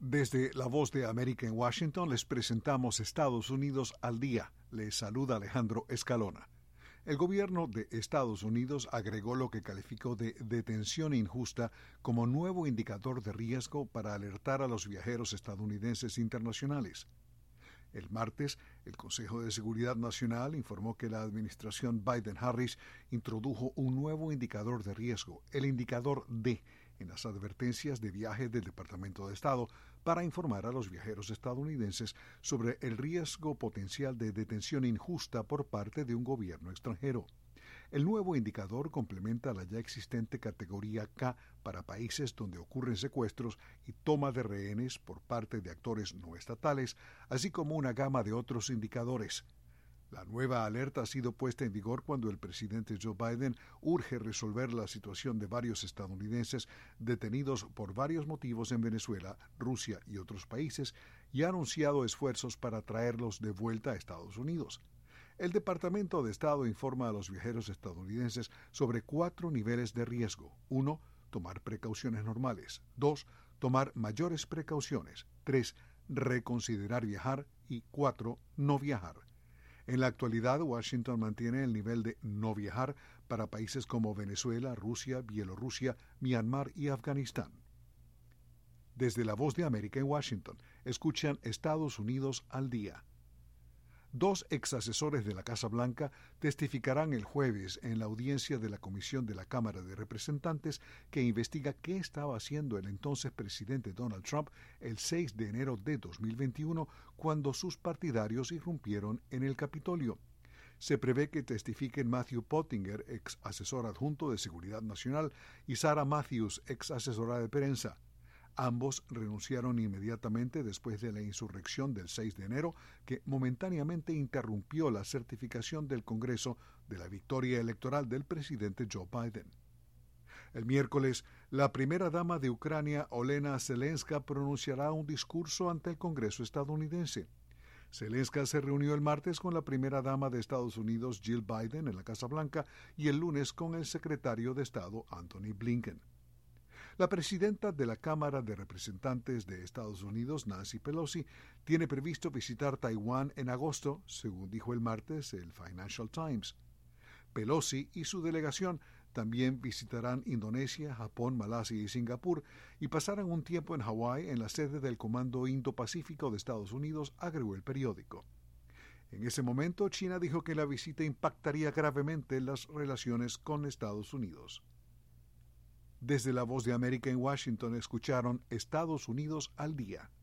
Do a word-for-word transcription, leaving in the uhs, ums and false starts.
Desde La Voz de América en Washington les presentamos Estados Unidos al día. Les saluda Alejandro Escalona. El gobierno de Estados Unidos agregó lo que calificó de detención injusta como nuevo indicador de riesgo para alertar a los viajeros estadounidenses internacionales. El martes, el Consejo de Seguridad Nacional informó que la administración Biden-Harris introdujo un nuevo indicador de riesgo, el indicador D, en las advertencias de viaje del Departamento de Estado para informar a los viajeros estadounidenses sobre el riesgo potencial de detención injusta por parte de un gobierno extranjero. El nuevo indicador complementa la ya existente categoría K para países donde ocurren secuestros y toma de rehenes por parte de actores no estatales, así como una gama de otros indicadores. La nueva alerta ha sido puesta en vigor cuando el presidente Joe Biden urge resolver la situación de varios estadounidenses detenidos por varios motivos en Venezuela, Rusia y otros países y ha anunciado esfuerzos para traerlos de vuelta a Estados Unidos. El Departamento de Estado informa a los viajeros estadounidenses sobre cuatro niveles de riesgo. Uno, tomar precauciones normales. Dos, tomar mayores precauciones. Tres, reconsiderar viajar. Y cuatro, no viajar. En la actualidad, Washington mantiene el nivel de no viajar para países como Venezuela, Rusia, Bielorrusia, Myanmar y Afganistán. Desde La Voz de América en Washington, escuchan Estados Unidos al día. Dos exasesores de la Casa Blanca testificarán el jueves en la audiencia de la Comisión de la Cámara de Representantes que investiga qué estaba haciendo el entonces presidente Donald Trump el seis de enero de dos mil veintiuno cuando sus partidarios irrumpieron en el Capitolio. Se prevé que testifiquen Matthew Pottinger, ex asesor adjunto de Seguridad Nacional, y Sarah Matthews, ex asesora de prensa. Ambos renunciaron inmediatamente después de la insurrección del seis de enero, que momentáneamente interrumpió la certificación del Congreso de la victoria electoral del presidente Joe Biden. El miércoles, la primera dama de Ucrania, Olena Zelenska, pronunciará un discurso ante el Congreso estadounidense. Zelenska se reunió el martes con la primera dama de Estados Unidos, Jill Biden, en la Casa Blanca, y el lunes con el secretario de Estado, Antony Blinken. La presidenta de la Cámara de Representantes de Estados Unidos, Nancy Pelosi, tiene previsto visitar Taiwán en agosto, según dijo el martes el Financial Times. Pelosi y su delegación también visitarán Indonesia, Japón, Malasia y Singapur y pasarán un tiempo en Hawái en la sede del Comando Indo-Pacífico de Estados Unidos, agregó el periódico. En ese momento, China dijo que la visita impactaría gravemente las relaciones con Estados Unidos. Desde La Voz de América en Washington escucharon Estados Unidos al día.